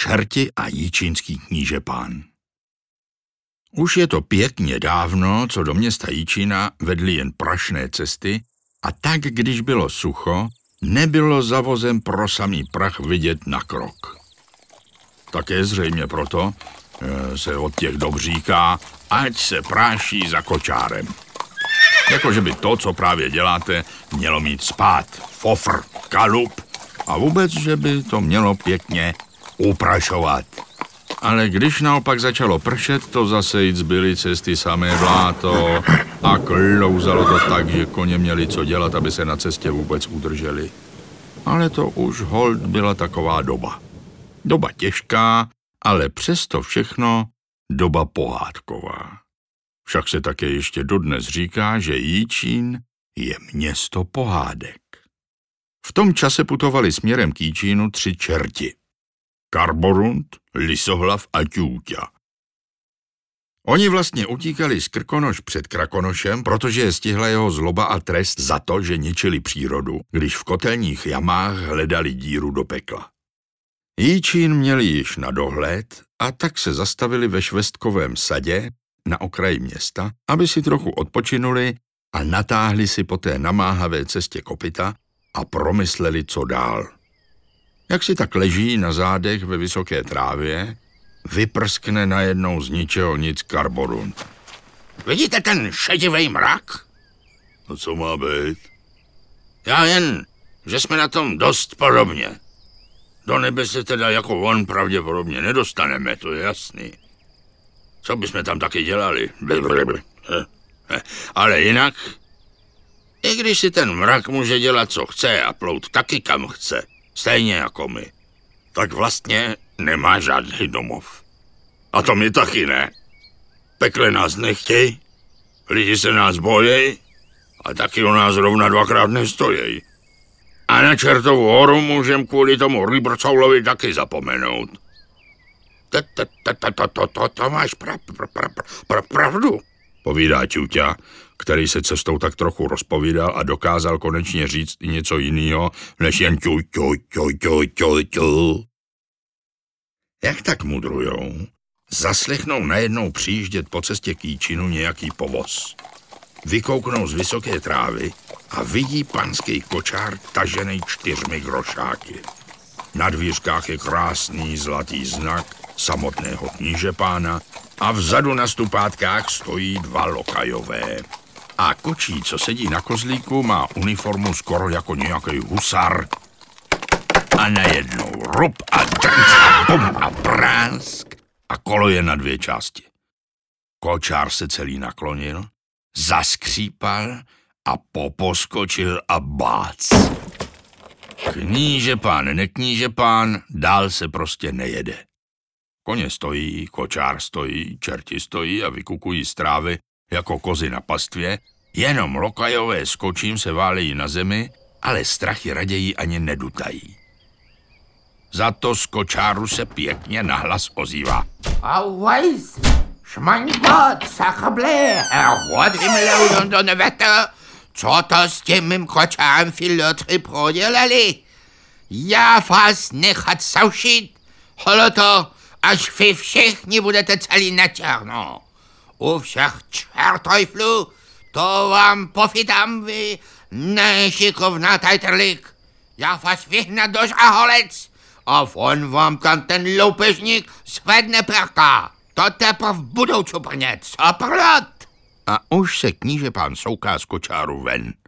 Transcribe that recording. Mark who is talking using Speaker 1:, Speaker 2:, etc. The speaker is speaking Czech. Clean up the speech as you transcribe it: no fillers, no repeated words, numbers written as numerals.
Speaker 1: Čerti a Jičínský knížepán. Už je to pěkně dávno, co do města Jičína vedly jen prašné cesty a tak, když bylo sucho, nebylo za vozem pro samý prach vidět na krok. Také zřejmě proto se od těch dob říká, ať se práší za kočárem. Jakože by to, co právě děláte, mělo mít spát, fofr, kalup a vůbec, že by to mělo pěkně uprašovat. Ale když naopak začalo pršet, to zase jít zbyly cesty samé bláto a klouzalo to tak, že koně měli co dělat, aby se na cestě vůbec udrželi. Ale to už holt byla taková doba. Doba těžká, ale přesto všechno doba pohádková. Však se také ještě dodnes říká, že Jičín je město pohádek. V tom čase putovali směrem k Jičínu 3 čerti. Karborund, Lisohlav a Ťůťa. Oni vlastně utíkali z Krkonoš před Krakonošem, protože je stihla jeho zloba a trest za to, že ničili přírodu, když v kotelních jamách hledali díru do pekla. Jičín měli již na dohled a tak se zastavili ve švestkovém sadě na okraji města, aby si trochu odpočinuli a natáhli si po té namáhavé cestě kopyta a promysleli, co dál. Jak si tak leží na zádech ve vysoké trávě, vyprskne najednou z ničeho nic Karborund. Vidíte ten šedivý mrak? No co má být? Já jen, že jsme na tom dost podobně. Do nebe se teda jako on pravděpodobně nedostaneme, to je jasný. Co bychom tam taky dělali? Ale jinak, i když si ten mrak může dělat, co chce a plout taky kam chce, stejně jako my, tak vlastně nemá žádný domov. A to my taky ne. Pekle nás nechtějí, lidi se nás bojí a taky o nás rovna 2krát nestojí. A na Čertovu horu můžem kvůli tomu Rýbrcoulovi taky zapomenout. To máš pravdu, povídá Ťůťa, který se cestou tak trochu rozpovídal a dokázal konečně říct i něco jiného, než jen ťu. Jak tak mudrujou, zaslechnou najednou přijíždět po cestě k Jičínu nějaký povoz. Vykouknou z vysoké trávy a vidí panský kočár tažený 4 grošáky. Na dvířkách je krásný zlatý znak samotného knížepána a vzadu na stupátkách stojí 2 lokajové. A kočí, co sedí na kozlíku, má uniformu skoro jako nějaký husar. A najednou rup a drnc a bum a prásk a kolo je na 2 části. Kočár se celý naklonil, zaskřípal a poposkočil a bác. Knížepán, neknížepán, dál se prostě nejede. Koně stojí, kočár stojí, čerti stojí a vykukují z trávy jako kozy na pastvě, jenom lokajové s kočím se válejí na zemi, ale strachy raději ani nedutají. Za to z kočáru se pěkně nahlas ozývá.
Speaker 2: Always, šmaňkot, sachable, hodrimlou do nevete, co to s tím mým kočárem filotry prodělali? Já vás nechat saušit, holoto, až vy všichni budete celý na černo. U všech čertojflů, to vám pofidám vy, nešikovná tajtrlík. Já vás vyhnat do žaholec a on vám tam ten loupežník zvedne prka. To teprv budou čuprnět, co prlot.
Speaker 1: A už se knížepán souká z kočáru ven.